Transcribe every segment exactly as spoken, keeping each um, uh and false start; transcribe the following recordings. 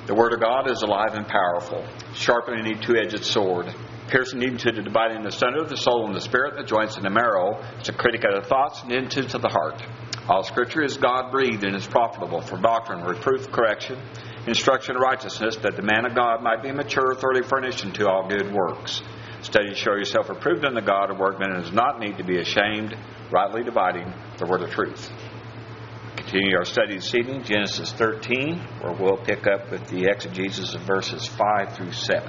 The Word of God is alive and powerful, sharper than any two-edged sword, piercing even to the dividing asunder of the soul and the spirit, the joints and the marrow. It's a critic of the thoughts and intents of the heart. All Scripture is God-breathed and is profitable for doctrine, reproof, correction, instruction, and righteousness, that the man of God might be mature, thoroughly furnished unto all good works. Study to show yourself approved unto God, a workman who does not need to be ashamed, rightly dividing the word of truth. Continue our study this evening, Genesis thirteen, where we'll pick up with the exegesis of verses five through seven.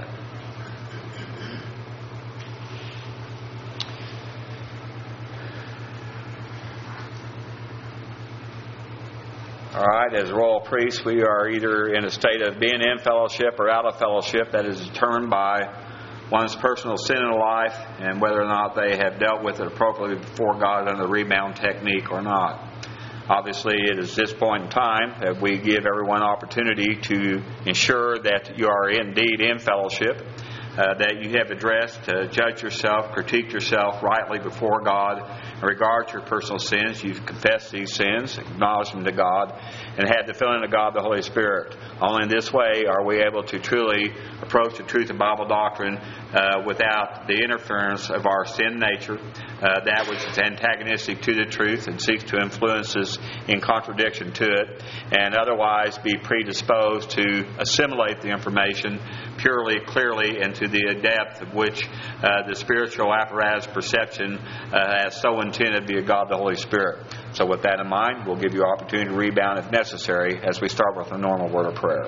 All right, as royal priests, we are either in a state of being in fellowship or out of fellowship. That is determined by one's personal sin in life and whether or not they have dealt with it appropriately before God under the rebound technique or not. Obviously, it is this point in time that we give everyone opportunity to ensure that you are indeed in fellowship, uh, that you have addressed, uh, judge yourself, critique yourself rightly before God in regard to your personal sins. You've confessed these sins, acknowledged them to God, and had the filling of God, the Holy Spirit. Only in this way are we able to truly approach the truth of Bible doctrine uh, without the interference of our sin nature, uh, that which is antagonistic to the truth and seeks to influence us in contradiction to it, and otherwise be predisposed to assimilate the information purely, clearly, and to the depth of which uh, the spiritual apparatus perception uh, has so intended via God the Holy Spirit. So with that in mind, we'll give you opportunity to rebound if necessary as we start with a normal word of prayer.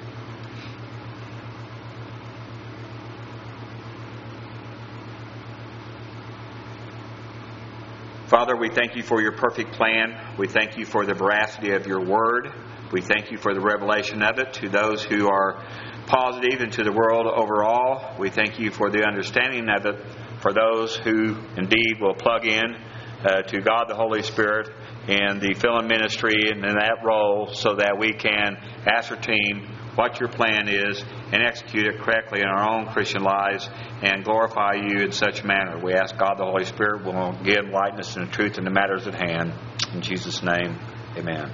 Father, we thank you for your perfect plan. We thank you for the veracity of your word. We thank you for the revelation of it to those who are positive and to the world overall. We thank you for the understanding of it for those who indeed will plug in uh, to God the Holy Spirit and the filling ministry and in that role so that we can ascertain what your plan is and execute it correctly in our own Christian lives and glorify you in such manner. We ask God the Holy Spirit will give lightness and truth in the matters at hand. In Jesus' name, amen.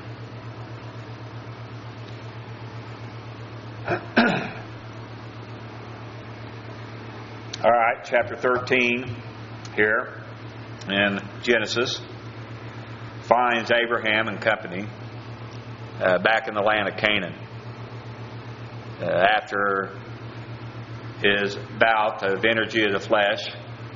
All right, chapter thirteen here in Genesis finds Abraham and company uh, back in the land of Canaan. Uh, after his bout of energy of the flesh,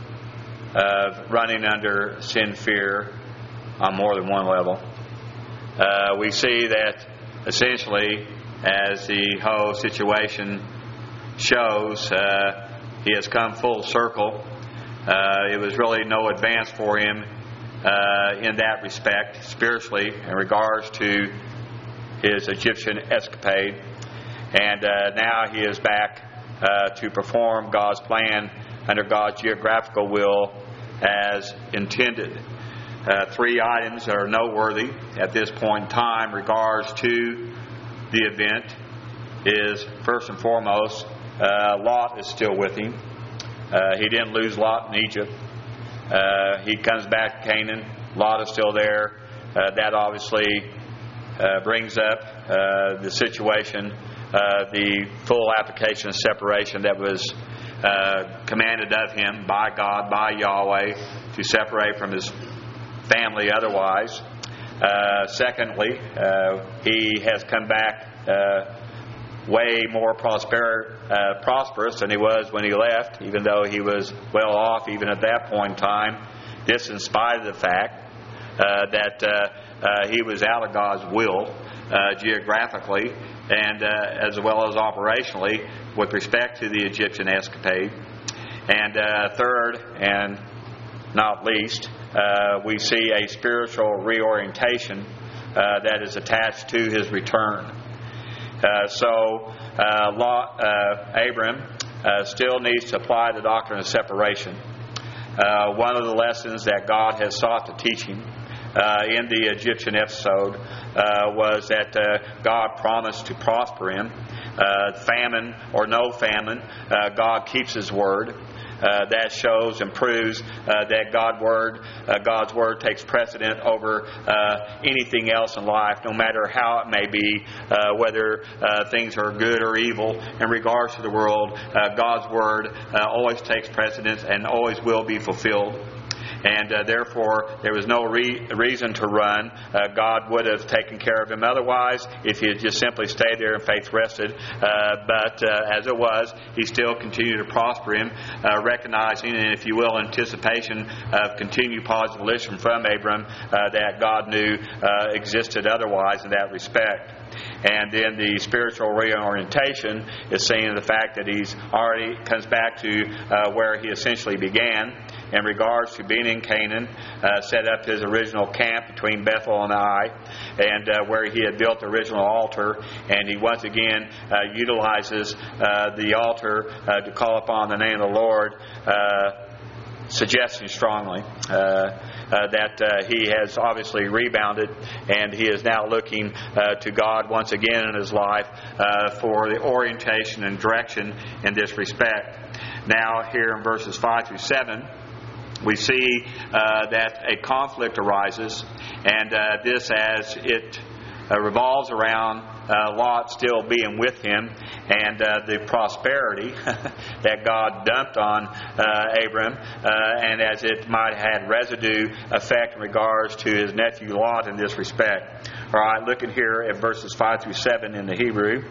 of running under sin fear on more than one level, uh, we see that essentially, as the whole situation shows, uh, he has come full circle. Uh, it was really no advance for him uh, in that respect, spiritually, in regards to his Egyptian escapade. And uh, now he is back uh, to perform God's plan under God's geographical will as intended. Uh, three items that are noteworthy at this point in time in regards to the event is, first and foremost, uh, Lot is still with him. Uh, he didn't lose Lot in Egypt. Uh, he comes back to Canaan. Lot is still there. Uh, that obviously uh, brings up uh, the situation, uh, the full application of separation that was uh, commanded of him by God, by Yahweh, to separate from his family otherwise. Uh, secondly, uh, he has come back uh, way more prosper, uh, prosperous than he was when he left, even though he was well off even at that point in time. This in spite of the fact uh, that uh, uh, he was out of God's will uh, geographically and uh, as well as operationally with respect to the Egyptian escapade. And uh, third, and not least, uh, we see a spiritual reorientation uh, that is attached to his return. Uh, so, uh, Lot, uh, Abram uh, still needs to apply the doctrine of separation. Uh, one of the lessons that God has sought to teach him uh, in the Egyptian episode uh, was that uh, God promised to prosper him. Uh, famine or no famine, uh, God keeps His word. uh, that shows and proves uh, that God word, uh, God's Word takes precedent over uh, anything else in life, no matter how it may be, uh, whether uh, things are good or evil. In regards to the world, uh, God's Word uh, always takes precedence and always will be fulfilled. And uh, therefore, there was no re- reason to run. Uh, God would have taken care of him otherwise if he had just simply stayed there and faith rested. Uh, but uh, as it was, he still continued to prosper him, uh, recognizing, and if you will, anticipation of continued positive volition from Abram uh, that God knew uh, existed otherwise in that respect. And then the spiritual reorientation is seen in the fact that he's already comes back to uh, where he essentially began in regards to being in Canaan, uh, set up his original camp between Bethel and Ai, and uh, where he had built the original altar, and he once again uh, utilizes uh, the altar uh, to call upon the name of the Lord, uh, suggesting strongly uh, Uh, that uh, he has obviously rebounded, and he is now looking uh, to God once again in his life uh, for the orientation and direction in this respect. Now, here in verses five through seven, we see uh, that a conflict arises, and uh, this as it uh, revolves around Uh, Lot still being with him, and uh, the prosperity that God dumped on uh, Abram, uh, and as it might have had residue effect in regards to his nephew Lot in this respect. All right, looking here at verses five through seven in the Hebrew.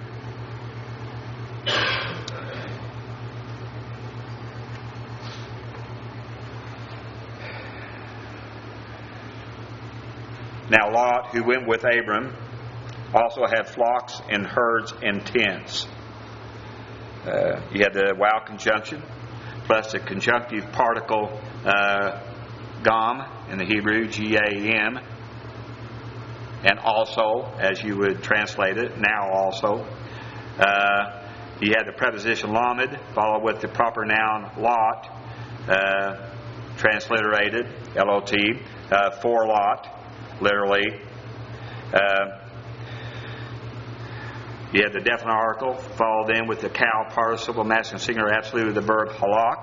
Now Lot, who went with Abram, also had flocks and herds and tents. Uh, you had the wow conjunction, plus the conjunctive particle uh, gam in the Hebrew, G A M, and also, as you would translate it, now also. Uh, you had the preposition lamed, followed with the proper noun lot, uh, transliterated, L O T, uh, for Lot, literally. Uh, You had the definite article, followed in with the cow participle, masculine singular absolute of the verb halak,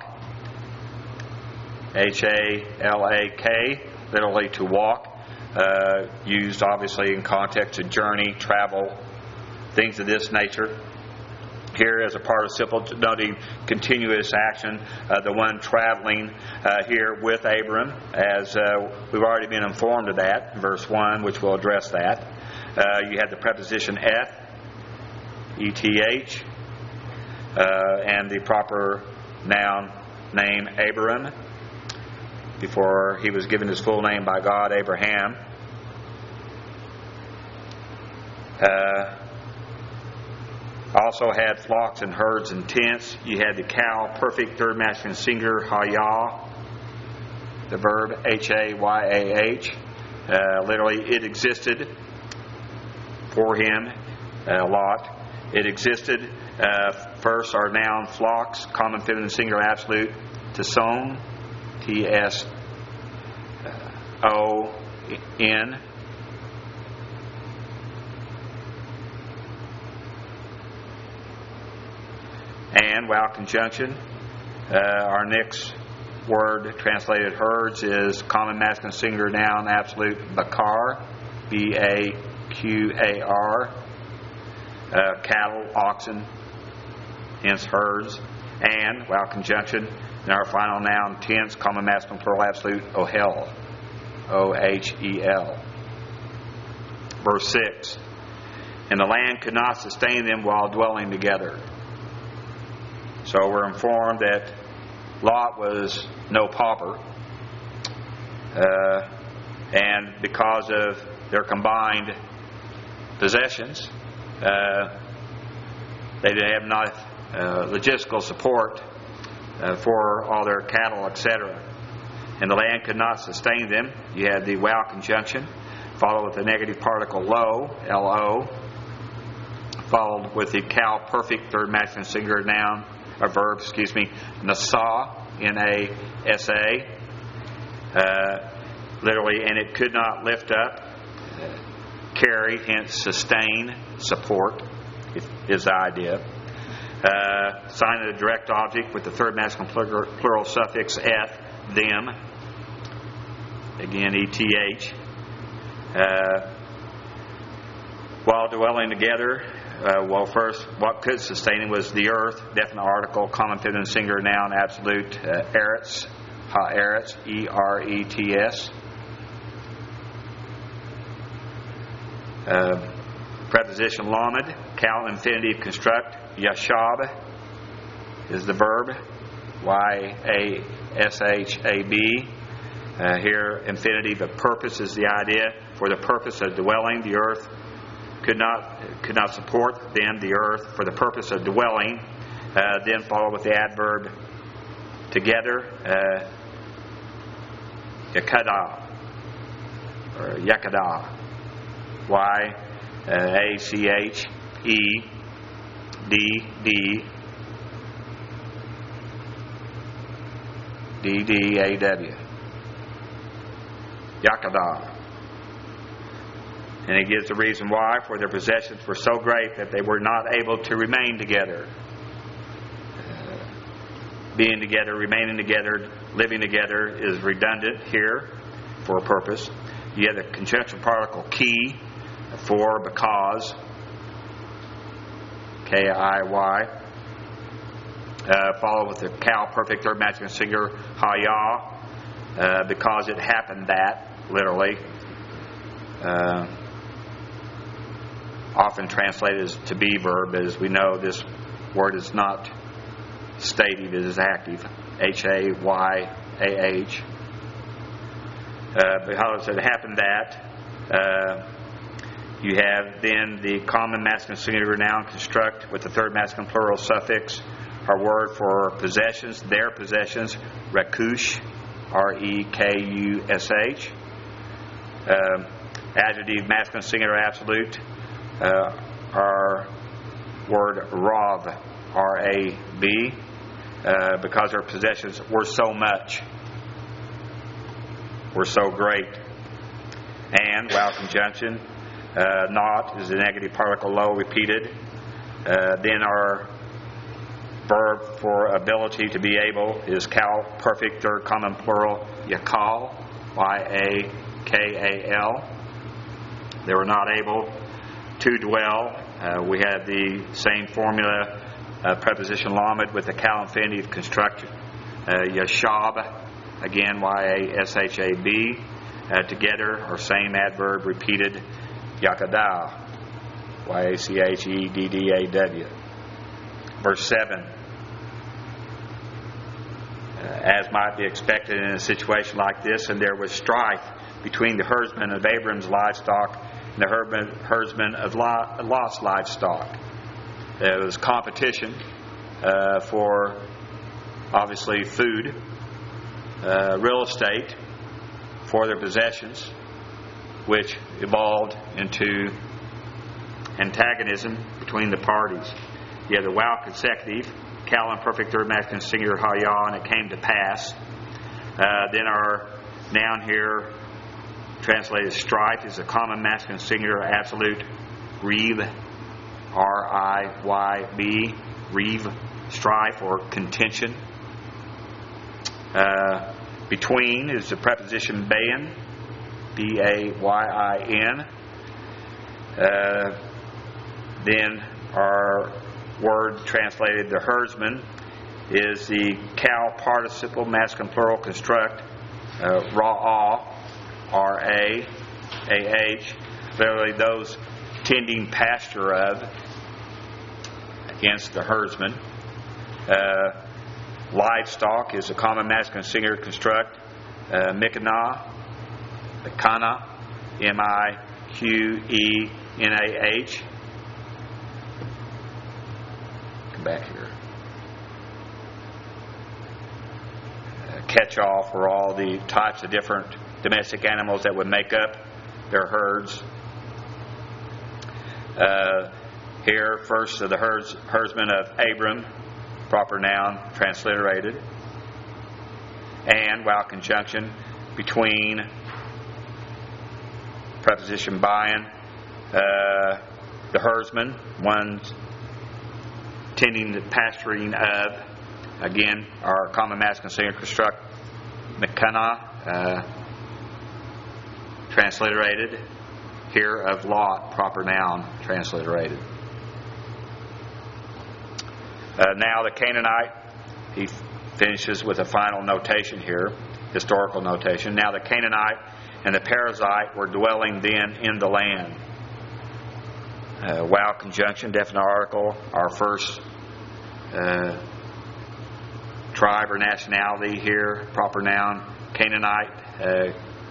H A L A K, literally to walk, uh, used obviously in context of journey, travel, things of this nature. Here as a participle denoting continuous action, uh, the one traveling uh, here with Abram, as uh, we've already been informed of that in verse one, which will address that. Uh, you had the preposition eth, E T H, uh, and the proper noun name Abraham, before he was given his full name by God, Abraham. Uh, also had flocks and herds and tents. You had the cow, perfect third masculine singular, hayah, the verb H A Y A H. Uh, literally, it existed for him, uh, Lot. It existed. Uh, first are noun flocks, common feminine singular absolute, tson, T S O N. And wow conjunction. Uh, our next word translated herds is common masculine singular noun absolute, bakar, B A Q A R. Uh, cattle, oxen, hence herds, and, wow conjunction, and our final noun, tents, common masculine plural absolute, ohel, O H E L. Verse six, and the land could not sustain them while dwelling together. So we're informed that Lot was no pauper, uh, and because of their combined possessions, Uh, they did have not uh, logistical support uh, for all their cattle, et cetera. And the land could not sustain them. You had the wow conjunction, followed with the negative particle lo, L O, followed with the cow perfect third masculine singular noun, or verb, excuse me, nasa, N A S A, uh, literally, and it could not lift up, carry, hence sustain, support is the idea. Uh, sign of the direct object with the third masculine plural, plural suffix eth, them. Again, E T H. Uh, while dwelling together, uh, well, first, what could sustain it was the earth, definite article, common feminine singular noun, absolute, uh, eretz, ha eretz, E R E T S. Uh, preposition lamed, cal infinitive construct, yashab is the verb, Y A S H A B. Uh, here, infinitive of purpose is the idea. For the purpose of dwelling, the earth could not could not support them, the earth, for the purpose of dwelling. Uh, then follow with the adverb together, uh, yakada, or yakada, Y A C H E D D D D A W. Yakada. And it gives the reason why. For their possessions were so great that they were not able to remain together. Uh, being together, remaining together, living together is redundant here for a purpose. You have the conjunction particle key for because, K I Y. Uh, follow with the cal perfect third masculine singular haya. Uh, because it happened that, literally. Uh, often translated as to be verb. As we know, this word is not stative, it is active. H A Y A H. Uh, because it happened that, uh, you have then the common masculine singular noun construct with the third masculine plural suffix, our word for possessions, their possessions, rekush, R E K U S H. Uh, adjective, masculine, singular, absolute. Uh, our word rav, R A B, uh, because our possessions were so much, were so great. And, vowel conjunction, uh, not is the negative particle low repeated. Uh, then our verb for ability to be able is cal perfect third common plural yakal, Y A K A L. They were not able to dwell. Uh, we had the same formula, uh, preposition lamed with the cal infinitive construct, uh, yashab, again Y A S H A B, uh, together, or same adverb repeated, yakada, Y A C H E D D A W. Verse seven. As might be expected in a situation like this, and there was strife between the herdsmen of Abram's livestock and the herdsmen of Lot's livestock. There was competition uh, for, obviously, food, uh, real estate, for their possessions, which evolved into antagonism between the parties. You have the vowel consecutive, cal and perfect third masculine singular haya, and it came to pass. Uh, then our noun here, translated strife, is a common masculine singular absolute reeve, R I Y B, reeve, strife or contention. Uh, between is the preposition bayin, B A Y I N. Uh, then our word translated the herdsman is the cal participle masculine plural construct, uh, ra'ah, R A A H, literally those tending pasture of, against the herdsman. Uh, livestock is a common masculine singular construct, uh, mikana, mikana, M I Q E N A H. Back here. Uh, catch-all for all the types of different domestic animals that would make up their herds. Uh, here, first of the herds, herdsmen of Abram, proper noun, transliterated. And, vowel conjunction, between, preposition bayin, uh, the herdsman, one tending the pasturing of, again, our common masculine singular construct, Mekana, uh, transliterated here of Lot, proper noun, transliterated. Uh, now the Canaanite, he finishes with a final notation here, historical notation. Now the Canaanite and the Perizzite were dwelling then in the land. Uh, wow conjunction, definite article, our first uh, tribe or nationality here, proper noun, Canaanite, uh,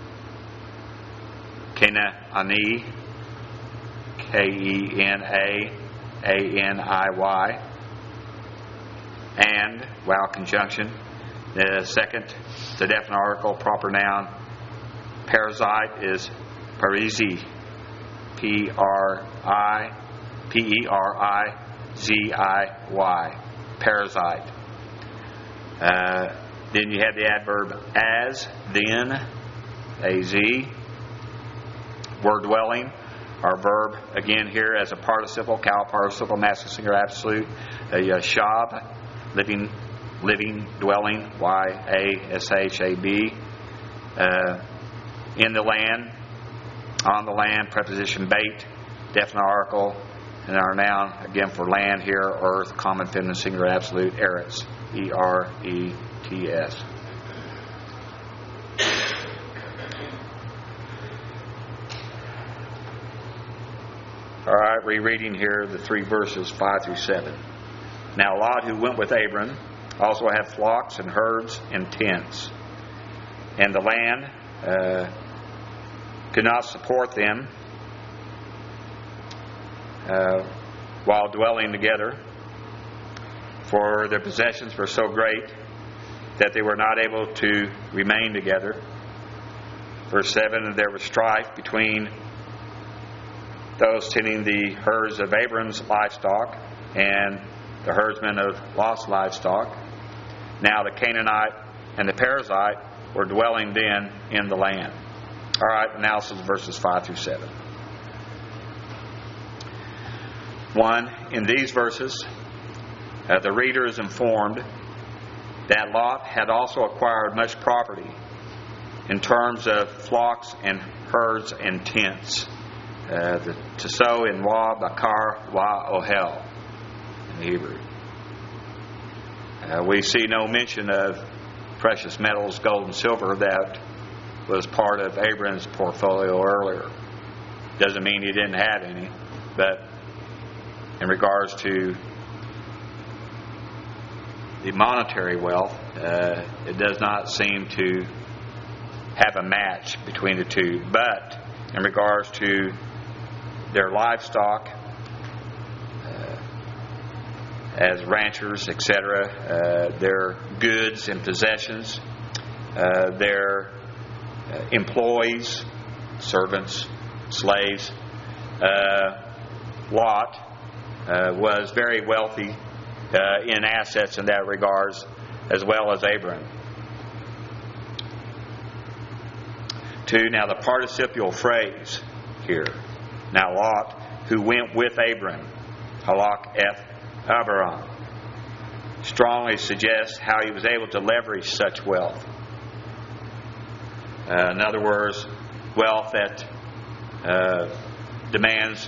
Canaani, K E N A A N I Y, and wow conjunction. The second, the definite article, proper noun, Perizzite is Perizi, P R I P E R I Z I Y, Perizzite. Uh, then you have the adverb as, then, A Z. Were dwelling, our verb again here as a participle, cal participle, masculine singular absolute, a yashab, living, living, dwelling, Y A S H A B, uh, in the land, on the land, preposition bait, definite article, and our noun again for land here, earth, common feminine singular absolute, eretz, E R E T S. All right, rereading here the three verses five through seven. Now Lot, who went with Abram, also had flocks and herds and tents, and the land uh, could not support them uh, while dwelling together, for their possessions were so great that they were not able to remain together. Verse seven, and there was strife between those tending the herds of Abram's livestock and the herdsmen of Lot's livestock. Now the Canaanite and the Perizzite were dwelling then in the land. All right, analysis of verses five through seven. One, in these verses, uh, the reader is informed that Lot had also acquired much property in terms of flocks and herds and tents. Uh, the Tso in Wa, Bakar, Wa, Ohel in the Hebrew. Uh, we see no mention of precious metals, gold and silver, that was part of Abram's portfolio earlier. Doesn't mean he didn't have any, but in regards to the monetary wealth, uh, it does not seem to have a match between the two. But in regards to their livestock, uh, as ranchers, et cetera, uh, their goods and possessions, uh, their uh, employees, servants, slaves, uh, Lot uh, was very wealthy uh, in assets in that regards, as well as Abram. Two, now the participial phrase here. Now Lot, who went with Abram, halak eth Abraham, strongly suggests how he was able to leverage such wealth. Uh, in other words, wealth that uh, demands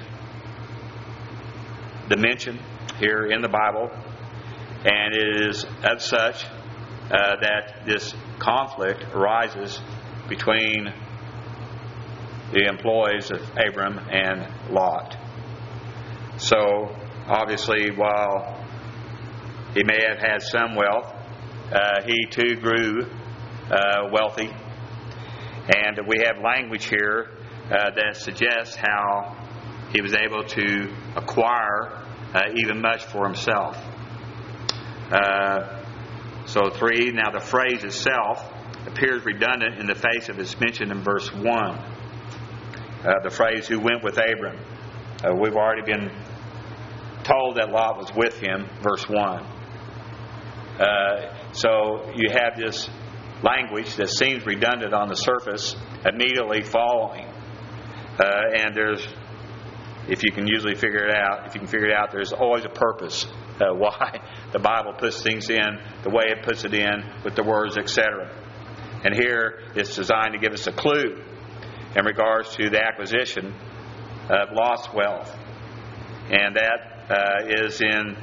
dimension here in the Bible, and it is of such uh, that this conflict arises between the employees of Abram and Lot. So, obviously, while he may have had some wealth, uh, he too grew uh, wealthy. And we have language here uh, that suggests how he was able to acquire uh, even much for himself. Uh, so, three, now the phrase itself appears redundant in the face of its mention in verse one. Uh, the phrase, who went with Abram. Uh, we've already been told that Lot was with him, verse one. Uh, so you have this language that seems redundant on the surface immediately following. Uh, and there's if you can usually figure it out, if you can figure it out, there's always a purpose uh, why the Bible puts things in the way it puts it in with the words, et cetera. And here it's designed to give us a clue in regards to the acquisition of Lot's wealth. And that uh, is in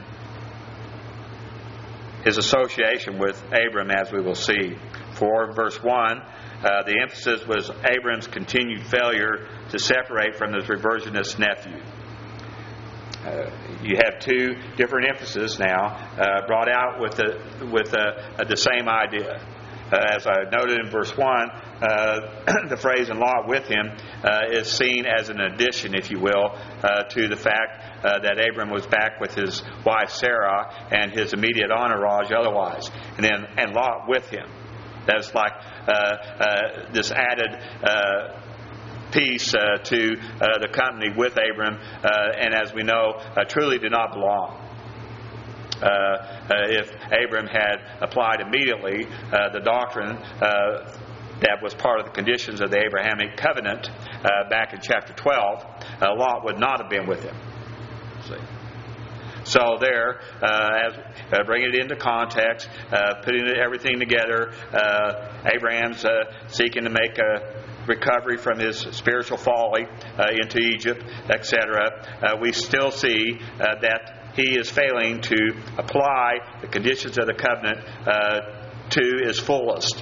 his association with Abram, as we will see. For verse one, uh, the emphasis was Abram's continued failure to separate from his reversionist nephew. Uh, you have two different emphases now uh, brought out with the with uh, the same idea. Uh, as I noted in verse one, uh, the phrase "and Lot with him" uh, is seen as an addition, if you will, uh, to the fact uh, that Abram was back with his wife Sarah and his immediate entourage otherwise, and then and Lot with him. That's like uh, uh, this added Uh, piece uh, to uh, the company with Abram, uh, and as we know, uh, truly did not belong. Uh, uh, if Abram had applied immediately uh, the doctrine uh, that was part of the conditions of the Abrahamic covenant uh, back in chapter twelve, uh, Lot would not have been with him. See? So there, uh, as uh, bringing it into context, uh, putting everything together, uh, Abraham's uh, seeking to make a recovery from his spiritual folly uh, into Egypt, et cetera. Uh, we still see uh, that he is failing to apply the conditions of the covenant uh, to its fullest.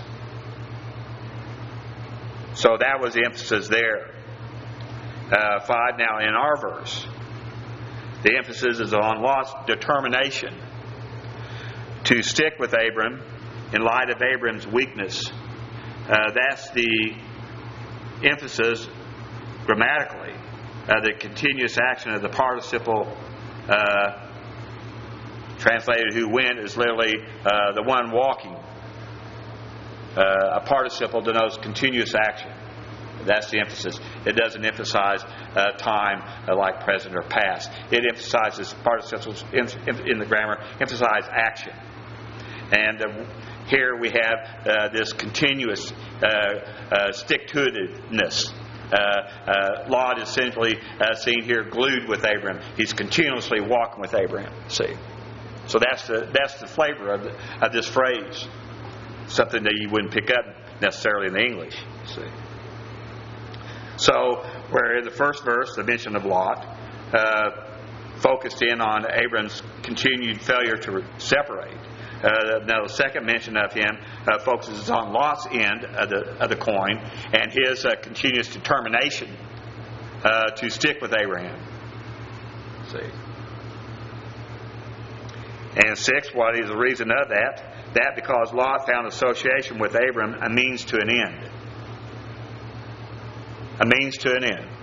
So that was the emphasis there. Uh, five, now in our verse, the emphasis is on Lot's determination to stick with Abram in light of Abram's weakness. Uh, that's the emphasis grammatically. Uh, the continuous action of the participle uh, translated "who went" is literally uh, the one walking. Uh, a participle denotes continuous action. That's the emphasis. It doesn't emphasize uh, time uh, like present or past. It emphasizes, participles in, in the grammar emphasize action. And uh, here we have uh, this continuous uh, uh, stick-to-itiveness. Uh, uh, Lot is simply uh, seen here glued with Abraham. He's continuously walking with Abraham. See, so that's the that's the flavor of, the, of this phrase. Something that you wouldn't pick up necessarily in the English. See, so where in the first verse, the mention of Lot uh, focused in on Abraham's continued failure to separate. Uh, now, the second mention of him uh, focuses on Lot's end of the, of the coin and his uh, continuous determination uh, to stick with Abraham. See, and six, what is the reason of that? That because Lot found association with Abram a means to an end. A means to an end.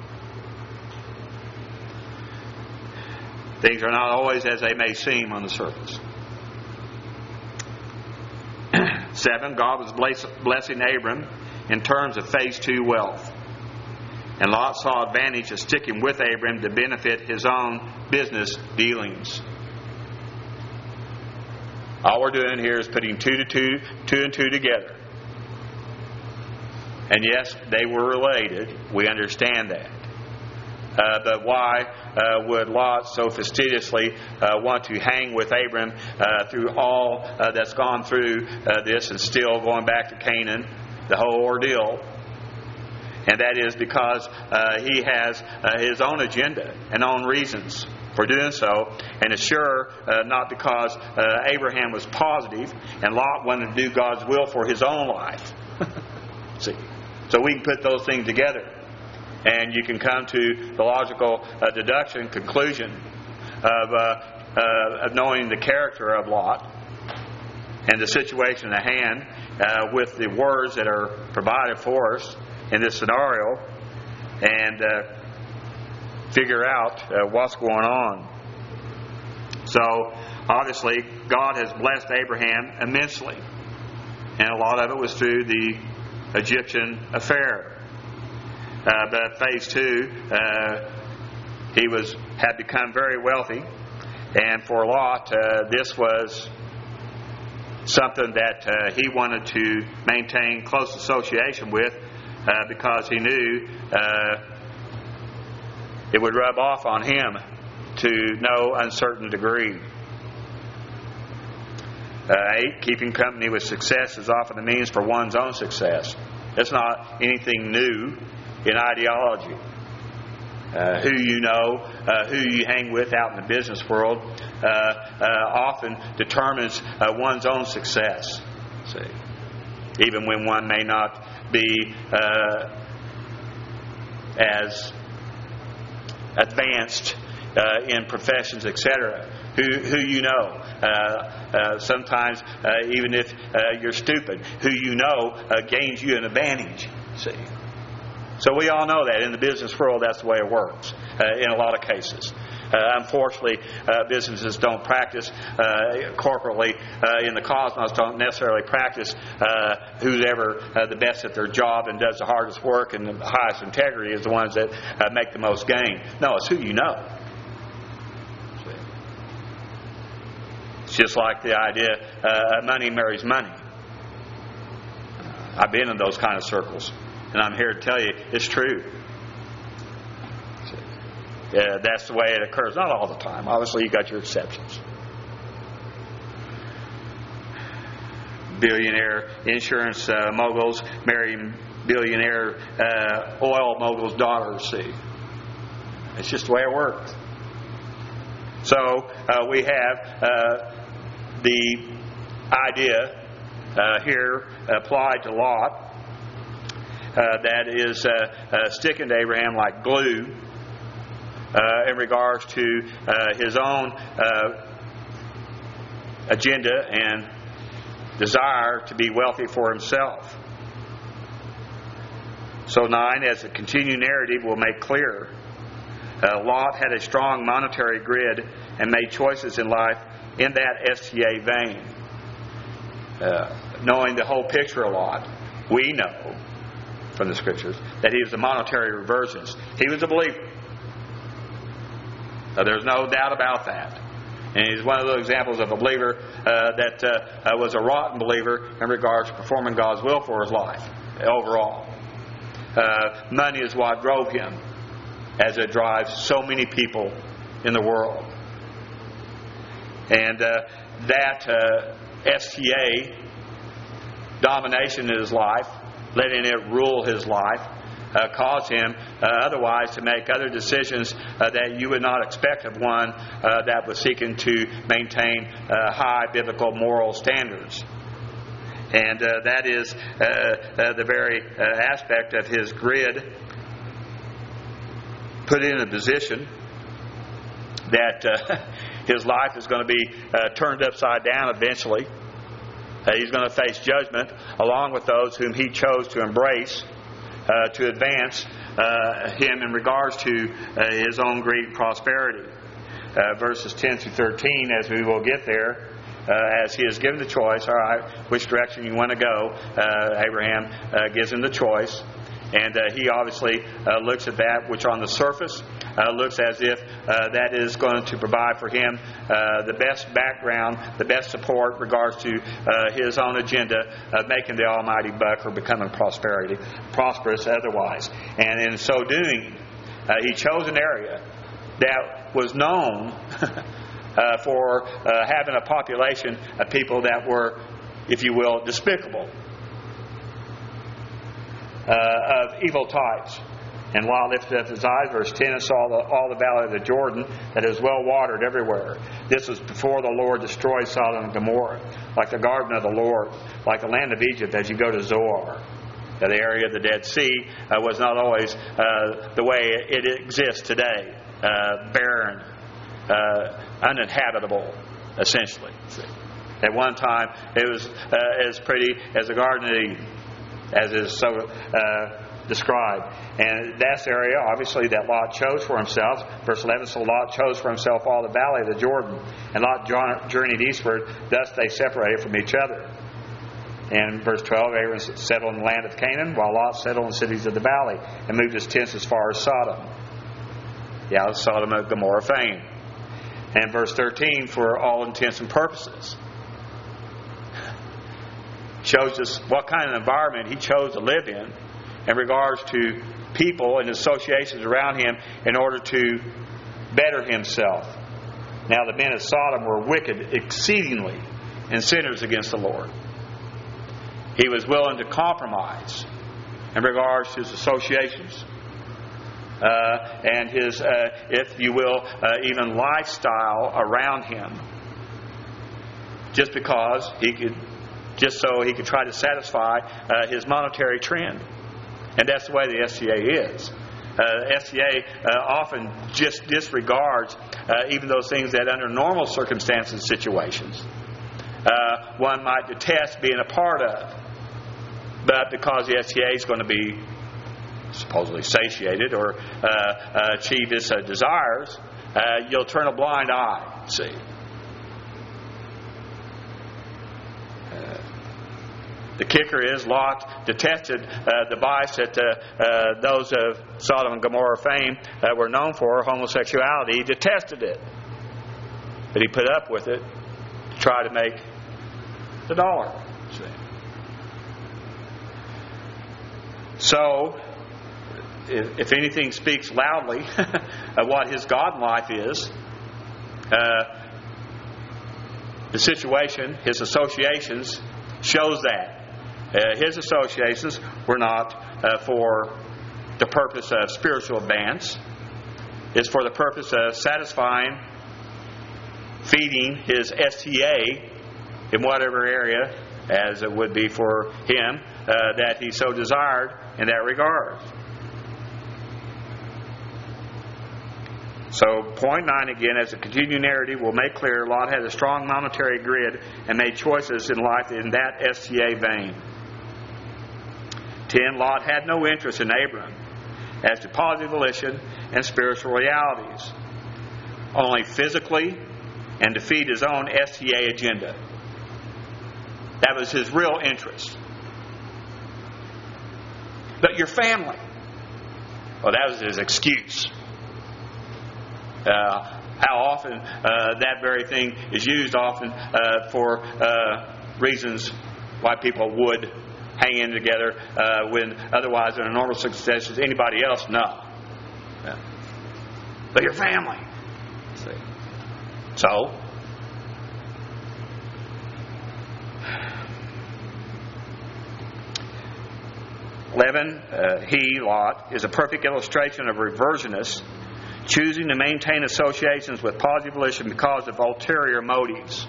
Things are not always as they may seem on the surface. Seven, God was blessing Abram in terms of phase two wealth. And Lot saw advantage of sticking with Abram to benefit his own business dealings. All we're doing here is putting two to two, two and two together. And yes, they were related. We understand that. Uh, but why uh, would Lot so fastidiously uh, want to hang with Abram uh, through all uh, that's gone through uh, this and still going back to Canaan, the whole ordeal? And that is because uh, he has uh, his own agenda and own reasons for doing so. And it's sure uh, not because uh, Abraham was positive and Lot wanted to do God's will for his own life. See, so we can put those things together. And you can come to the logical uh, deduction, conclusion of, uh, uh, of knowing the character of Lot and the situation at hand uh, with the words that are provided for us in this scenario, and uh, figure out uh, what's going on. So, obviously, God has blessed Abraham immensely. And a lot of it was through the Egyptian affair. Uh, but phase two, uh, he was had become very wealthy, and for Lot, uh, this was something that uh, he wanted to maintain close association with, uh, because he knew uh, It would rub off on him to no uncertain degree. Uh, eight, keeping company with success is often the means for one's own success. It's not anything new in ideology. Uh, who you know, uh, who you hang with out in the business world, uh, uh, often determines uh, one's own success. See, even when one may not be uh, as advanced uh, in professions, et cetera. Who, who you know. Uh, uh, sometimes, uh, even if uh, you're stupid, who you know uh, gains you an advantage. See. So we all know that in the business world, that's the way it works uh, in a lot of cases. Uh, unfortunately, uh, businesses don't practice uh, corporately uh, in the cosmos, don't necessarily practice uh, who's ever uh, the best at their job and does the hardest work and the highest integrity is the ones that uh, make the most gain. No, it's who you know. It's just like the idea uh, money marries money. I've been in those kind of circles. And I'm here to tell you, it's true. Yeah, that's the way it occurs. Not all the time. Obviously, you got your exceptions. Billionaire insurance uh, moguls marry billionaire uh, oil moguls' daughters, see. It's just the way it works. So, uh, we have uh, the idea uh, here applied to Lot. Uh, that is uh, uh, sticking to Abraham like glue uh, in regards to uh, his own uh, agenda and desire to be wealthy for himself. So nine, as the continued narrative will make clear, uh, Lot had a strong monetary grid and made choices in life in that S T A vein. Uh, knowing the whole picture of Lot, we know from the Scriptures that he was a monetary reversionist. He was a believer. So there's no doubt about that. And he's one of those examples of a believer uh, that uh, uh, was a rotten believer in regards to performing God's will for his life overall. Uh, money is what drove him, as it drives so many people in the world. And uh, that uh, S T A domination in his life, letting it rule his life, uh, caused him uh, otherwise to make other decisions uh, that you would not expect of one uh, that was seeking to maintain uh, high biblical moral standards. And uh, that is uh, uh, the very uh, aspect of his grid put in a position that uh, his life is going to be uh, turned upside down eventually. Uh, he's going to face judgment along with those whom he chose to embrace uh, to advance uh, him in regards to uh, his own greed and prosperity. Uh, verses ten through thirteen, as we will get there, uh, as he is given the choice, all right, which direction you want to go, uh, Abraham uh, gives him the choice. And uh, he obviously uh, looks at that, which on the surface uh, looks as if uh, that is going to provide for him uh, the best background, the best support in regards to uh, his own agenda of making the almighty buck or becoming prosperity, prosperous otherwise. And in so doing, uh, he chose an area that was known uh, for uh, having a population of people that were, if you will, despicable. Uh, of evil types. And Lot lifted up his eyes, verse ten, and saw the, all the valley of the Jordan, that is well watered everywhere. This was before the Lord destroyed Sodom and Gomorrah, like the garden of the Lord, like the land of Egypt as you go to Zoar. Now, the area of the Dead Sea uh, was not always uh, the way it exists today. Uh, barren, uh, uninhabitable, essentially. At one time, it was uh, as pretty as the Garden of Eden, as is so uh, described. And that's the area, obviously, that Lot chose for himself. Verse eleven, so Lot chose for himself all the valley of the Jordan, and Lot journeyed eastward, thus they separated from each other. And verse twelve, Abraham settled in the land of Canaan, while Lot settled in the cities of the valley, and moved his tents as far as Sodom. Yeah, Sodom and Gomorrah fame. And verse thirteen, for all intents and purposes, shows us what kind of environment he chose to live in in regards to people and associations around him in order to better himself. Now the men of Sodom were wicked exceedingly and sinners against the Lord. He was willing to compromise in regards to his associations uh, and his, uh, if you will, uh, even lifestyle around him, just because he could, just so he could try to satisfy uh, his monetary trend. And that's the way the S C A is. Uh, S C A uh, often just disregards uh, even those things that under normal circumstances, situations, uh, one might detest being a part of. But because the S C A is going to be supposedly satiated or uh, uh, achieve its uh, desires, uh, you'll turn a blind eye, see. The kicker is Lot detested uh, the vice that uh, uh, those of Sodom and Gomorrah fame uh, were known for, homosexuality. He detested it. But he put up with it to try to make the dollar. See? So, if, if anything speaks loudly of what his God life is, uh, the situation, his associations, shows that. Uh, his associations were not uh, for the purpose of spiritual advance. It's for the purpose of satisfying, feeding his S T A in whatever area, as it would be for him, uh, that he so desired in that regard. So, point nine again, as a continued narrative will make clear, Lot had a strong monetary grid and made choices in life in that S T A vein. ten. Lot had no interest in Abram as to positive volition and spiritual realities, only physically and to feed his own S T A agenda. That was his real interest. But your family, well, that was his excuse. Uh, how often uh, that very thing is used often uh, for uh, reasons why people would hang in together uh, when otherwise in a normal circumstances anybody else no. Yeah. But your family. See. So eleven, uh, he, Lot, is a perfect illustration of a reversionist choosing to maintain associations with positive volition because of ulterior motives.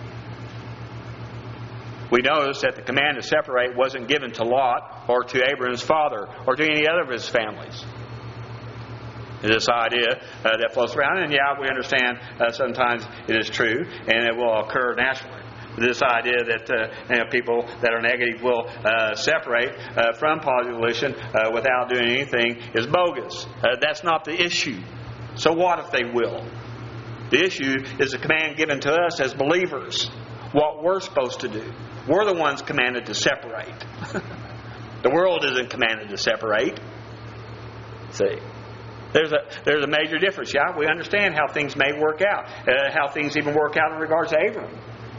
We notice that the command to separate wasn't given to Lot or to Abraham's father or to any other of his families. This idea uh, that floats around, and yeah, we understand uh, sometimes it is true and it will occur naturally. This idea that uh, you know, people that are negative will uh, separate uh, from positive volition uh, without doing anything is bogus. Uh, that's not the issue. So what if they will? The issue is a command given to us as believers. What we're supposed to do. We're the ones commanded to separate. The world isn't commanded to separate. See, there's a there's a major difference. Yeah, we understand how things may work out, uh, how things even work out in regards to Abram.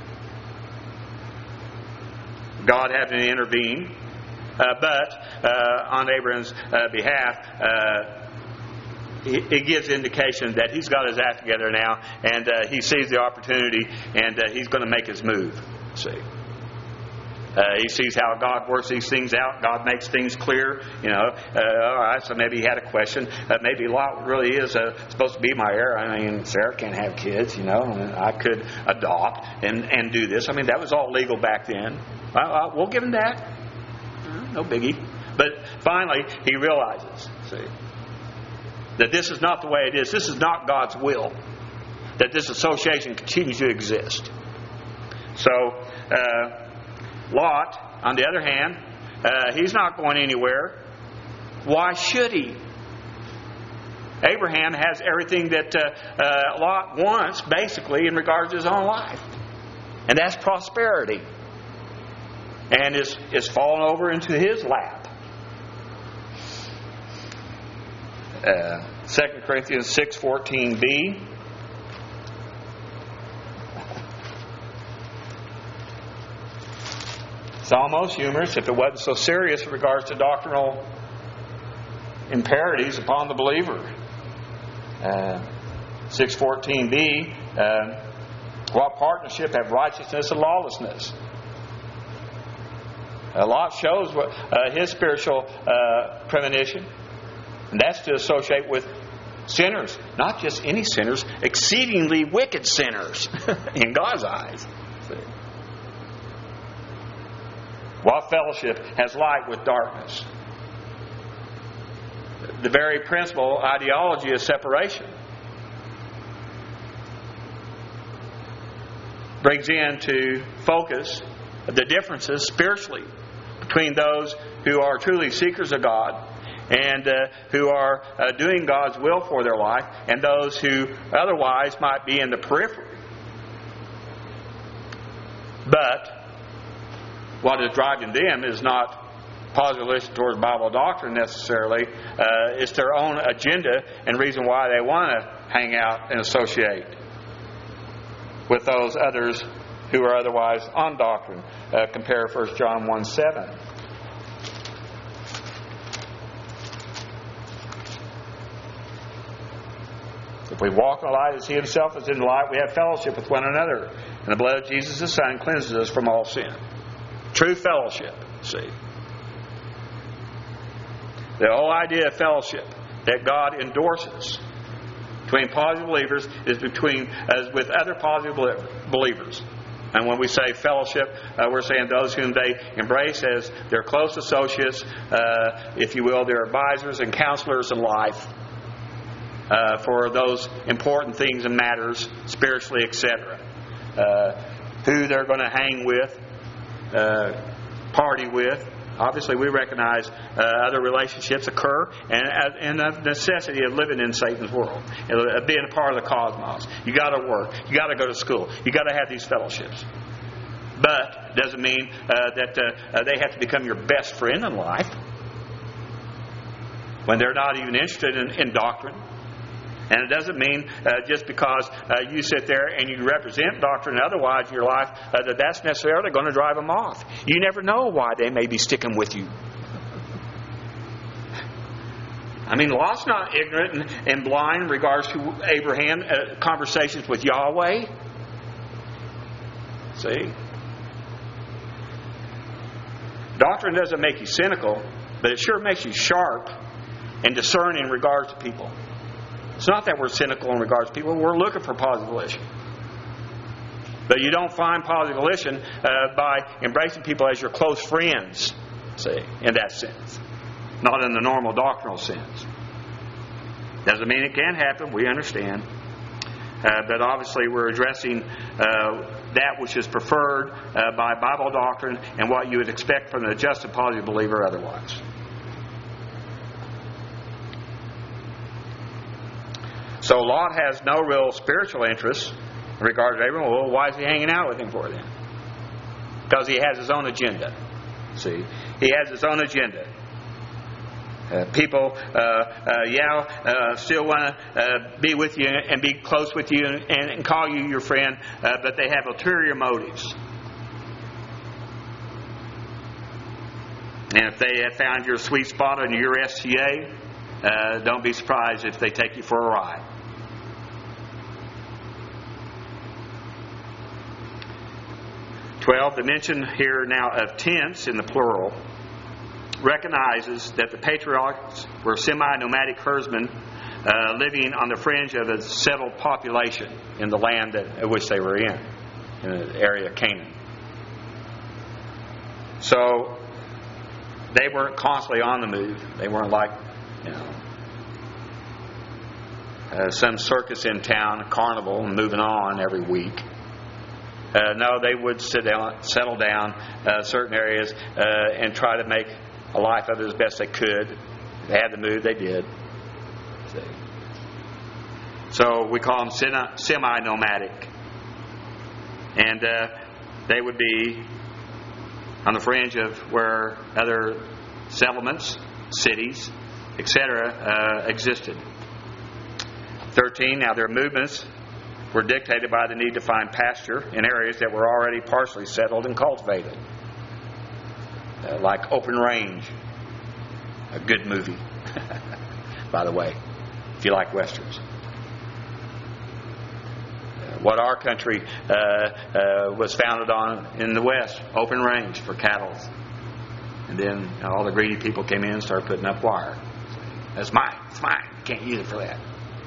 God having to intervene, uh, but uh, on Abraham's uh, behalf. Uh, It gives indication that he's got his act together now, and uh, he sees the opportunity, and uh, he's going to make his move. See, uh, he sees how God works these things out. God makes things clear. You know, uh, all right. So maybe he had a question. Uh, maybe Lot really is uh, supposed to be my heir. I mean, Sarah can't have kids. You know, and I could adopt and and do this. I mean, that was all legal back then. Well, uh, we'll give him that. No biggie. But finally, he realizes. See. That this is not the way it is. This is not God's will. That this association continues to exist. So, uh, Lot, on the other hand, uh, he's not going anywhere. Why should he? Abraham has everything that uh, uh, Lot wants, basically, in regards to his own life. And that's prosperity. And is is fallen over into his lap. Uh, Second Corinthians six fourteen b. It's almost humorous if it wasn't so serious in regards to doctrinal imperatives upon the believer. Uh, six fourteen b, uh, what partnership have righteousness and lawlessness? Uh, Lot shows what uh, his spiritual uh, premonition, and that's to associate with sinners, not just any sinners, exceedingly wicked sinners in God's eyes. See? What fellowship has light with darkness? The very principle, ideology of separation, brings into focus the differences spiritually between those who are truly seekers of God and uh, who are uh, doing God's will for their life, and those who otherwise might be in the periphery. But what is driving them is not positively towards Bible doctrine necessarily. Uh, it's their own agenda and reason why they want to hang out and associate with those others who are otherwise on doctrine. Uh, compare First John one seven. If we walk in the light as He Himself is in the light, we have fellowship with one another. And the blood of Jesus, His Son, cleanses us from all sin. True fellowship, see. The whole idea of fellowship that God endorses between positive believers is between as with other positive believers. And when we say fellowship, uh, we're saying those whom they embrace as their close associates, uh, if you will, their advisors and counselors in life uh, for those important things and matters, spiritually, et cetera. Uh, who they're going to hang with, uh, party with. Obviously, we recognize uh, other relationships occur, and and the necessity of living in Satan's world, and being a part of the cosmos. You got to work. You got to go to school. You got to have these fellowships. But it doesn't mean uh, that uh, they have to become your best friend in life when they're not even interested in, in doctrine. And it doesn't mean uh, just because uh, you sit there and you represent doctrine otherwise in your life uh, that that's necessarily going to drive them off. You never know why they may be sticking with you. I mean, Lot's not ignorant and, and blind in regards to Abraham uh, conversations with Yahweh. See? Doctrine doesn't make you cynical, but it sure makes you sharp and discerning in regards to people. It's not that we're cynical in regards to people. We're looking for positive volition. But you don't find positive volition uh, by embracing people as your close friends, see, in that sense. Not in the normal doctrinal sense. Doesn't mean it can't happen. We understand. Uh, but obviously we're addressing uh, that which is preferred uh, by Bible doctrine and what you would expect from a just and positive believer otherwise. So Lot has no real spiritual interest in regard to Abraham. Well, why is he hanging out with him for then? Because he has his own agenda. See, he has his own agenda. Uh, people, uh, uh, yeah, uh, still want to uh, be with you and be close with you and, and call you your friend, uh, but they have ulterior motives. And if they have found your sweet spot on your S T A, uh, don't be surprised if they take you for a ride. twelve, the mention here now of tents in the plural recognizes that the patriarchs were semi-nomadic herdsmen uh, living on the fringe of a settled population in the land that, which they were in, in the area of Canaan. So they weren't constantly on the move. They weren't like, you know, uh, some circus in town, a carnival, and moving on every week. Uh, no, they would sit down, settle down uh, certain areas uh, and try to make a life of it as best they could. They had to move, they did. See? So we call them semi-nomadic. And uh, they would be on the fringe of where other settlements, cities, et cetera uh, existed. thirteen, now their movements were dictated by the need to find pasture in areas that were already partially settled and cultivated. Uh, like Open Range, a good movie. by the way, if you like westerns. What our country uh, uh, was founded on in the West, open range for cattle. And then all the greedy people came in and started putting up wire. That's mine. It's mine. You can't use it for that.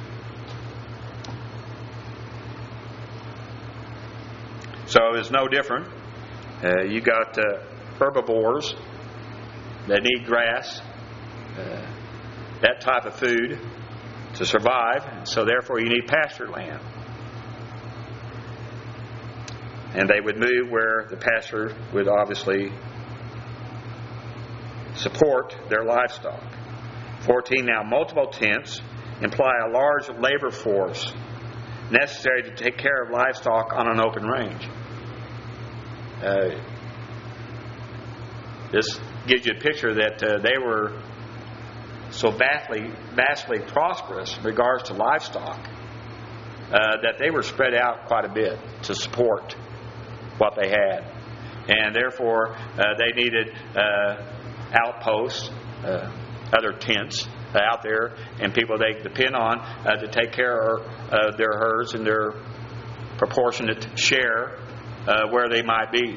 So it's no different. Uh, you got uh, herbivores that need grass, uh, that type of food to survive. And so therefore you need pasture land. And they would move where the pasture would obviously support their livestock. fourteen. Now, multiple tents imply a large labor force necessary to take care of livestock on an open range. Uh, this gives you a picture that uh, they were so vastly, vastly prosperous in regards to livestock uh, that they were spread out quite a bit to support what they had. And therefore, uh, they needed uh, outposts, uh, other tents uh, out there, and people they could depend on uh, to take care of uh, their herds and their proportionate share uh, where they might be.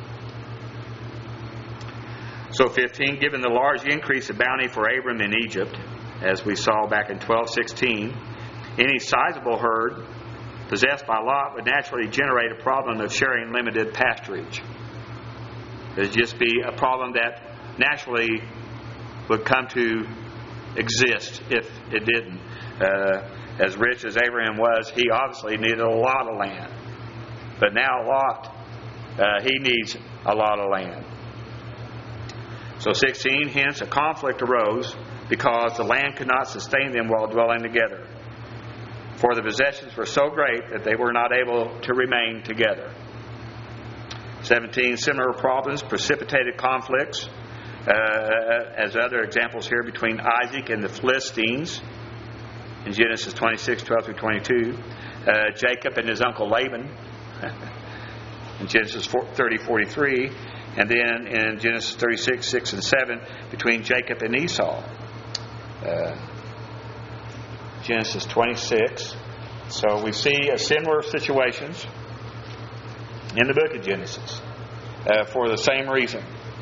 So fifteen, given the large increase of bounty for Abram in Egypt, as we saw back in twelve sixteen, any sizable herd possessed by Lot would naturally generate a problem of sharing limited pasturage. There'd just be a problem that naturally would come to exist if it didn't. Uh, as rich as Abraham was, he obviously needed a lot of land. But now Lot, uh, he needs a lot of land. So sixteen, hence a conflict arose because the land could not sustain them while dwelling together. For the possessions were so great that they were not able to remain together. seventeen, similar problems precipitated conflicts, uh, as other examples here, between Isaac and the Philistines in Genesis twenty-six, twelve through twenty-two, uh, Jacob and his uncle Laban in Genesis thirty, forty-three, and then in Genesis thirty-six, six and seven, between Jacob and Esau. Uh, Genesis twenty-six. So we see a similar situations in the book of Genesis uh, for the same reason.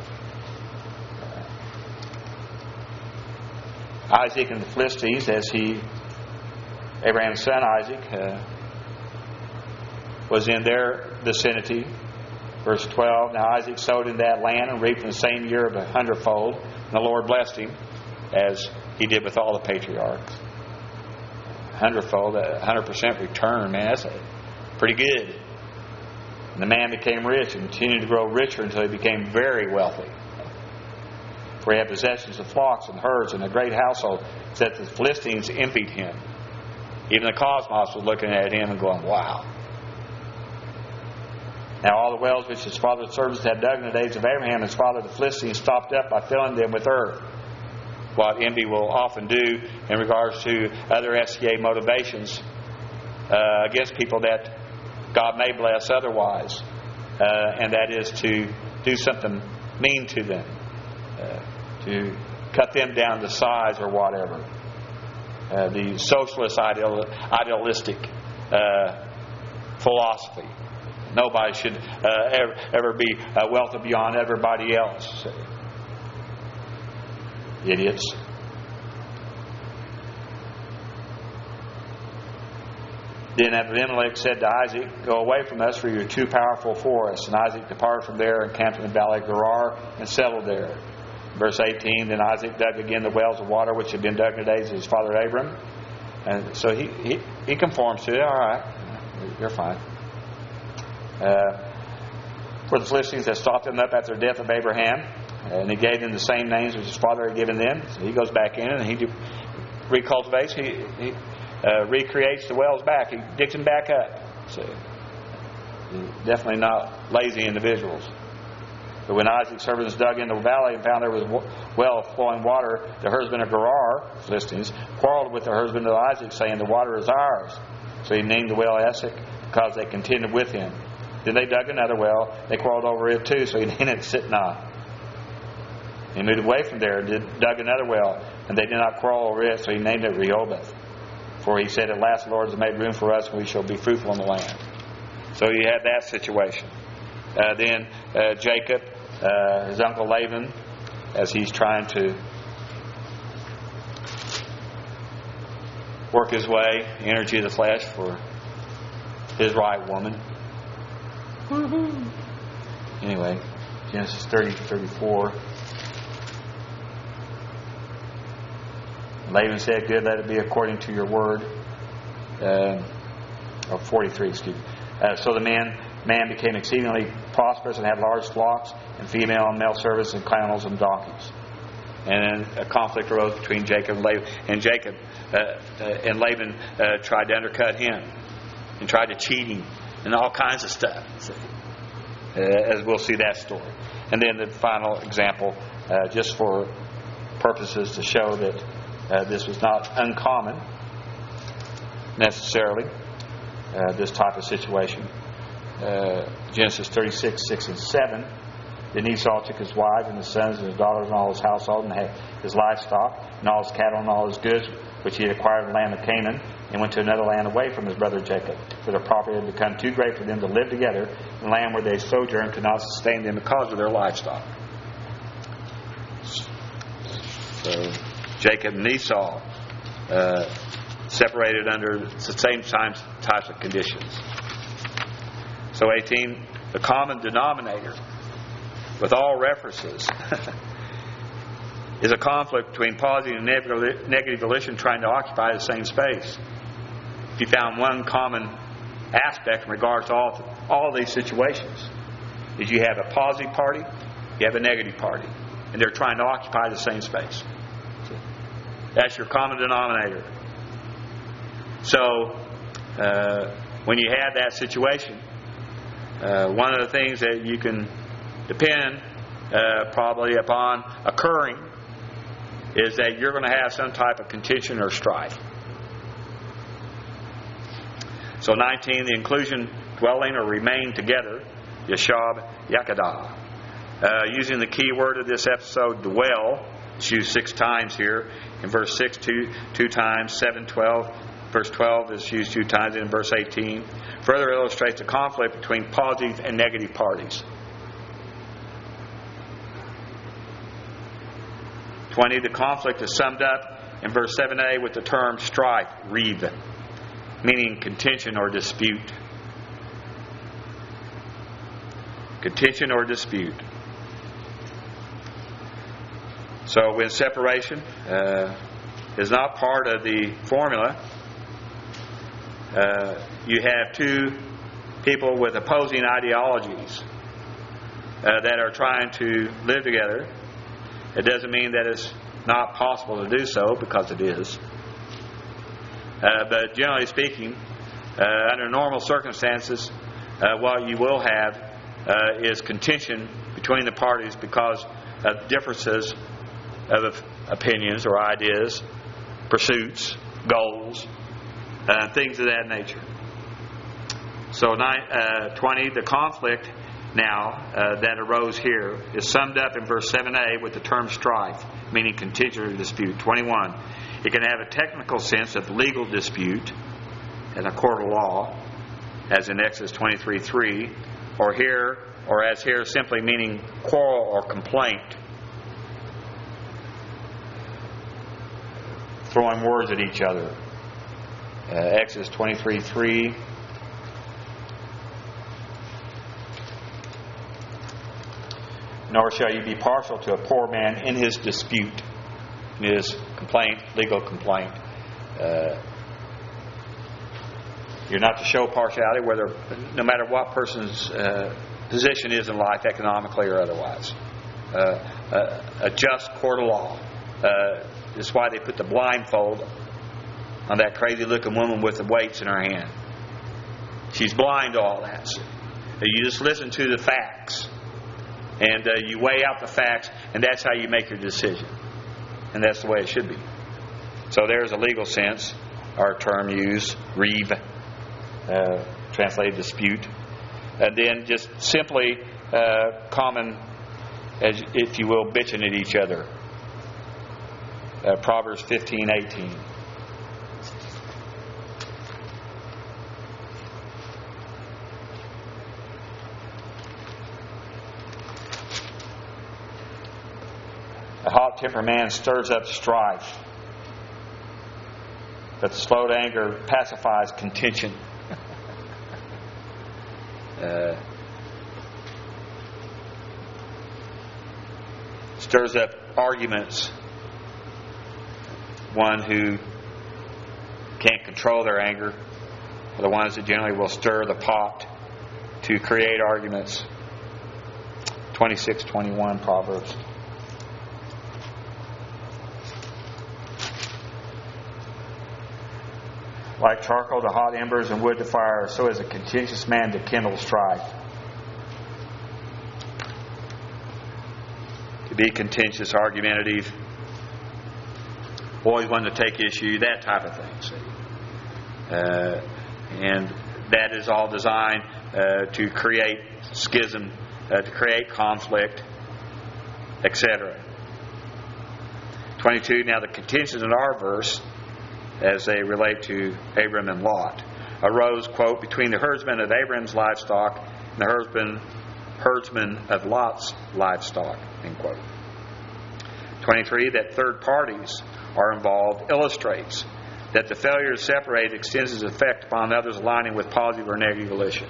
Uh, Isaac and the Philistines, as he, Abraham's son Isaac, uh, was in their vicinity. Verse twelve, now Isaac sowed in that land and reaped in the same year of a hundredfold. And the Lord blessed him, as he did with all the patriarchs. Hundredfold, a hundred percent return, man, that's a, pretty good. And the man became rich and continued to grow richer until he became very wealthy. For he had possessions of flocks and herds and a great household, so that the Philistines envied him. Even the cosmos was looking at him and going, wow. Now all the wells which his father's servants had dug in the days of Abraham, his father the Philistines stopped up by filling them with earth. What envy will often do in regards to other S C A motivations uh, against people that God may bless otherwise, uh, and that is to do something mean to them, uh, to cut them down to size or whatever. Uh, the socialist ideal, idealistic uh, philosophy. Nobody should uh, ever, ever be uh, wealthy beyond everybody else. Idiots. Then Abimelech said to Isaac, go away from us, for you are too powerful for us. And Isaac departed from there and camped in the valley of Gerar and settled there. Verse eighteen, then Isaac dug again the wells of water which had been dug in the days of his father Abram. And so he, he, he conforms to it. All right, you're fine. Uh, for the Philistines had stopped them up after the death of Abraham, and he gave them the same names which his father had given them. So he goes back in and he do, recultivates, he, he uh, recreates the wells back. He digs them back up. So definitely not lazy individuals. But when Isaac's servants dug into the valley and found there was a well of flowing water, the herdsman of Gerar, Philistines, quarreled with the husband of Isaac, saying, the water is ours. So he named the well Esek, because they contended with him. Then they dug another well. They quarreled over it too, so he named it Sitnah. He moved away from there and did, dug another well, and they did not quarrel over it, so he named it Rehoboth. For he said, at last the Lord has made room for us, and we shall be fruitful in the land. So you had that situation. Uh, then uh, Jacob, uh, his uncle Laban, as he's trying to work his way, energy of the flesh for his right woman. Woo-hoo. Anyway, Genesis thirty to thirty-four. Laban said, good, let it be according to your word. Uh, or forty-three, excuse me. Uh, so the man, man became exceedingly prosperous and had large flocks and female and male servants and camels and donkeys. And then a conflict arose between Jacob and Laban. And Jacob uh, uh, and Laban uh, tried to undercut him and tried to cheat him and all kinds of stuff. Uh, as we'll see that story. And then the final example, uh, just for purposes to show that uh, this was not uncommon necessarily, uh, this type of situation. Uh, Genesis thirty-six, six and seven. Then Esau took his wife and his sons and his daughters and all his household and his livestock and all his cattle and all his goods which he had acquired in the land of Canaan, and went to another land away from his brother Jacob, for their property had become too great for them to live together, and the land where they sojourned could not sustain them because of their livestock. So Jacob and Esau uh, separated under the same types of conditions. So eighteen, the common denominator with all references is a conflict between positive and negative volition trying to occupy the same space. If you found one common aspect in regards to all, all these situations, is you have a positive party, you have a negative party, and they're trying to occupy the same space. That's your common denominator. So, uh, when you have that situation, uh, one of the things that you can depend uh, probably upon occurring is that you're going to have some type of contention or strife. So nineteen, the inclusion, dwelling or remain together, Yashab Yakadah. Uh, using the key word of this episode, dwell, it's used six times here. In verse six, two, two times, seven, twelve. Verse twelve is used two times, and in verse eighteen. Further illustrates the conflict between positive and negative parties. twenty, the conflict is summed up in verse seven a with the term strife, riv, meaning contention or dispute. Contention or dispute. So when separation uh, is not part of the formula, uh, you have two people with opposing ideologies uh, that are trying to live together. It doesn't mean that it's not possible to do so, because it is. Uh, but generally speaking, uh, under normal circumstances, uh, what you will have uh, is contention between the parties because of differences of opinions or ideas, pursuits, goals, uh, things of that nature. So nine, uh, twenty, the conflict now uh, that arose here is summed up in verse seven a with the term strife, meaning contention or dispute. twenty-one, it can have a technical sense of legal dispute in a court of law, as in Exodus twenty-three three, or here, or as here, simply meaning quarrel or complaint, throwing words at each other. Uh, Exodus twenty-three three. Nor shall you be partial to a poor man in his dispute, in his complaint, legal complaint. Uh, you're not to show partiality, whether, no matter what person's uh, position is in life, economically or otherwise. Uh, uh, a just court of law. Uh, That's why they put the blindfold on that crazy-looking woman with the weights in her hand. She's blind to all that. You just listen to the facts, and uh, you weigh out the facts, and that's how you make your decision. And that's the way it should be. So there's a legal sense, our term used, reeve, uh, translated dispute. And then just simply uh, common as if you will, bitching at each other. Uh, Proverbs fifteen eighteen. A hot-tempered man stirs up strife, but the slow to anger pacifies contention. uh, stirs up arguments. One who can't control their anger are the ones that generally will stir the pot to create arguments. twenty-six twenty-one Proverbs. Like charcoal to hot embers and wood to fire, so is a contentious man to kindle strife. To be contentious, argumentative, always wanting to take issue, that type of thing. See? Uh, and that is all designed uh, to create schism, uh, to create conflict, et cetera. twenty-two, now the contentions in our verse, as they relate to Abram and Lot, arose, quote, between the herdsmen of Abram's livestock and the herdsmen, herdsmen of Lot's livestock, end quote. twenty-three, that third parties are involved illustrates that the failure to separate extends its effect upon others aligning with positive or negative volition,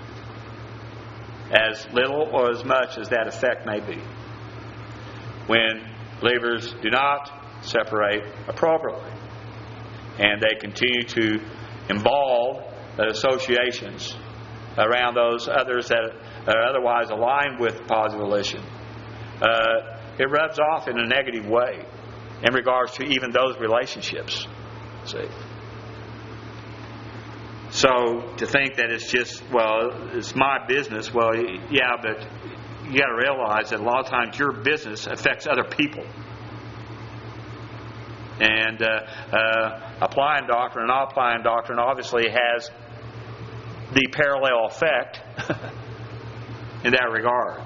as little or as much as that effect may be. When believers do not separate appropriately, and they continue to involve the associations around those others that are otherwise aligned with positive volition, uh, it rubs off in a negative way in regards to even those relationships. See? So to think that it's just, well, it's my business, well, yeah, but you got to realize that a lot of times your business affects other people. And uh, uh, applying doctrine and not applying doctrine obviously has the parallel effect in that regard.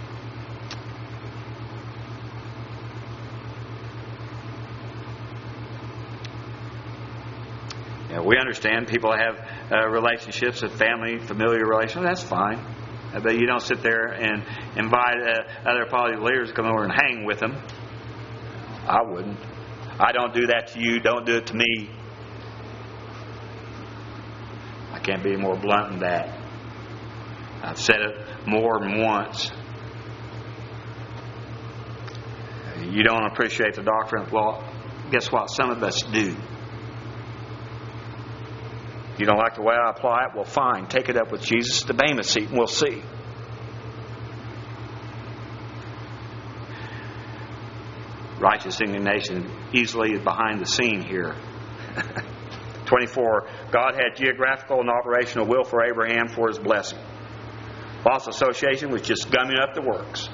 You know, we understand people have uh, relationships with family, familiar relations. That's fine. Uh, but you don't sit there and invite uh, other positive leaders to come over and hang with them. I wouldn't. I don't do that to you. Don't do it to me. I can't be more blunt than that. I've said it more than once. You don't appreciate the doctrine of law. Guess what? Some of us do. You don't like the way I apply it? Well, fine. Take it up with Jesus at the Bema seat and we'll see. Righteous indignation easily is behind the scene here. twenty-four. God had geographical and operational will for Abraham for his blessing. Lot's association was just gumming up the works.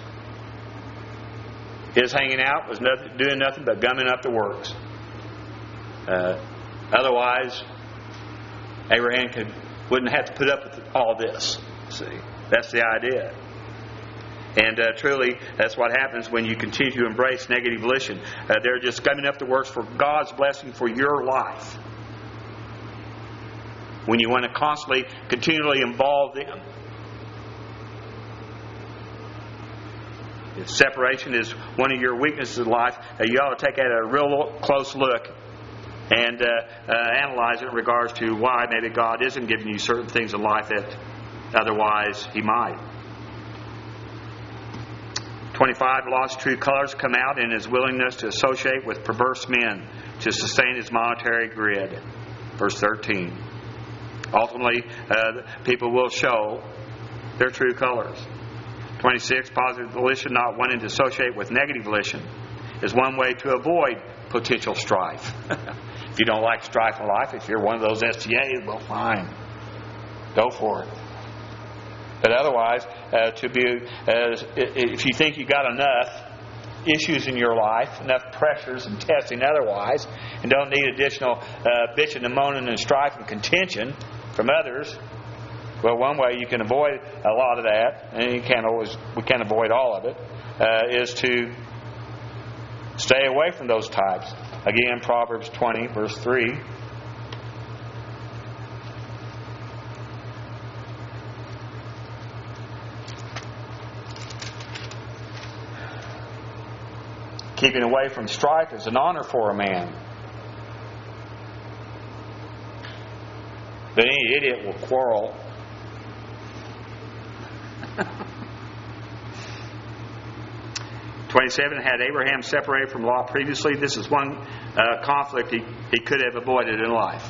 His hanging out was nothing, doing nothing but gumming up the works. Uh, otherwise, Abraham could, wouldn't have to put up with all this. See, that's the idea. And uh, truly, that's what happens when you continue to embrace negative volition. Uh, they're just gumming up the works for God's blessing for your life. When you want to constantly, continually involve them. If separation is one of your weaknesses in life, uh, you ought to take a real close look and uh, uh, analyze it in regards to why maybe God isn't giving you certain things in life that otherwise He might. twenty-five. Lot's true colors come out in his willingness to associate with perverse men to sustain his monetary grid. Verse thirteen. Ultimately, uh, people will show their true colors. twenty-six. Positive volition, not wanting to associate with negative volition, is one way to avoid potential strife. If you don't like strife in life, if you're one of those S T As, well, fine. Go for it. But otherwise, uh, to be, uh, if you think you got enough issues in your life, enough pressures and testing otherwise, and don't need additional uh, bitching and moaning and strife and contention from others, Well, one way you can avoid a lot of that, and you can't always, we can't avoid all of it, uh, is to stay away from those types. Again, Proverbs twenty, verse three. Keeping away from strife is an honor for a man. But any idiot will quarrel. twenty-seven, had Abraham separated from Lot previously, this is one uh, conflict he, he could have avoided in life.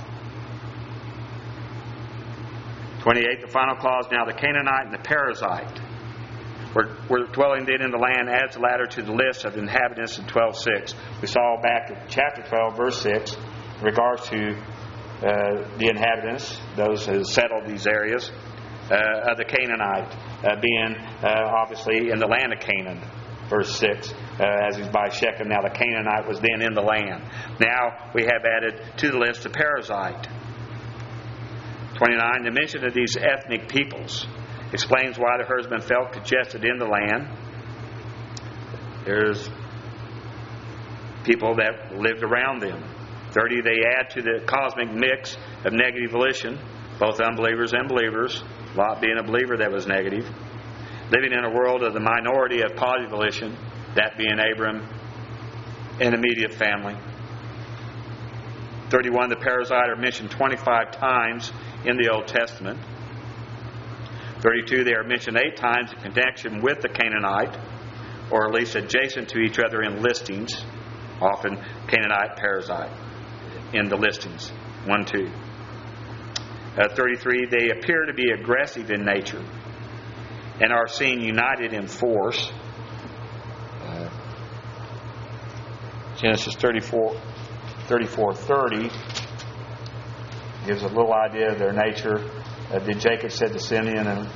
twenty-eight, the final clause, now the Canaanite and the Perizzite were, were dwelling then in the land, adds the latter to the list of inhabitants in twelve six. We saw back in chapter twelve, verse six, in regards to uh, the inhabitants, those who settled these areas, uh, of the Canaanite uh, being uh, obviously in the land of Canaan. Verse six, uh, as he's by Shechem. Now the Canaanite was then in the land. Now we have added to the list the Perizzite. twenty-nine, the mention of these ethnic peoples explains why the herdsmen felt congested in the land. There's people that lived around them. thirty, they add to the cosmic mix of negative volition, both unbelievers and believers. Lot being a believer that was negative. Living in a world of the minority of positive volition, that being Abram and immediate family. thirty-one, the Perizzite are mentioned twenty-five times in the Old Testament. thirty-two, they are mentioned eight times in connection with the Canaanite, or at least adjacent to each other in listings. Often Canaanite, Perizzite in the listings. one, two. Uh, thirty-three, they appear to be aggressive in nature and are seen united in force. Uh, Genesis thirty-four, thirty-four thirty gives a little idea of their nature. Uh, did Jacob said to Simeon and,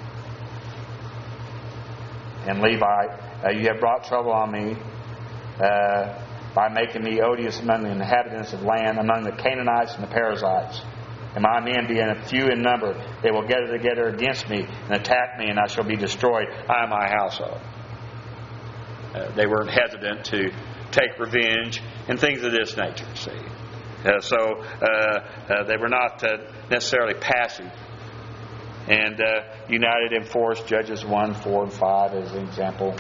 and Levi, uh, you have brought trouble on me uh, by making me odious among the inhabitants of the land, among the Canaanites and the Perizzites. And my men being a few in number, they will gather together against me and attack me, and I shall be destroyed, I and my household. Uh, they weren't hesitant to take revenge and things of this nature, see. Uh, so uh, uh, they were not uh, necessarily passive. And uh, united in force, Judges one, four, and five as an example.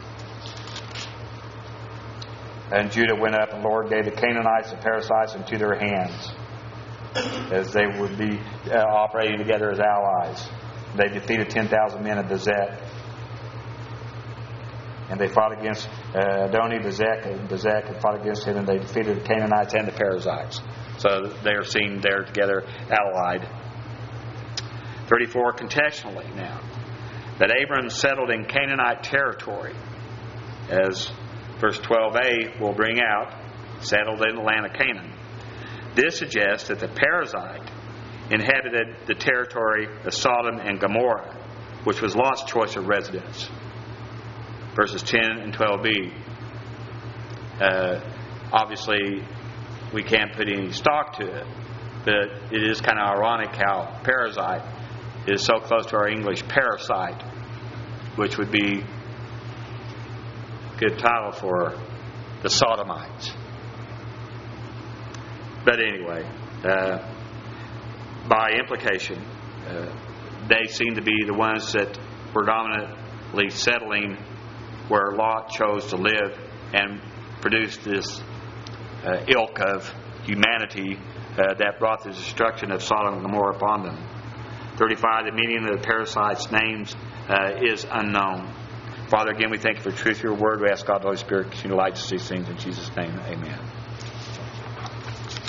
And Judah went up, and the Lord gave the Canaanites and Perizzites into their hands, as they would be uh, operating together as allies. They defeated ten thousand men at Bezek. And they fought against uh, Adoni Bezek, and Bezek had fought against him, and they defeated the Canaanites and the Perizzites. So they are seen there together, allied. thirty-four, contextually now, that Abram settled in Canaanite territory, as verse twelve a will bring out, settled in the land of Canaan. This suggests that the Perizzite inhabited the territory of Sodom and Gomorrah, which was Lot's choice of residence. Verses ten and twelve b. Uh, obviously, we can't put any stock to it, but it is kind of ironic how Perizzite is so close to our English parasite, which would be a good title for the Sodomites. But anyway, uh, by implication, uh, they seem to be the ones that were dominantly settling where Lot chose to live and produced this uh, ilk of humanity uh, that brought the destruction of Sodom and Gomorrah upon them. thirty-five, the meaning of the Perizzites' names uh, is unknown. Father, again, we thank you for the truth of your word. We ask God, the Holy Spirit, continue to light us these things in Jesus' name. Amen.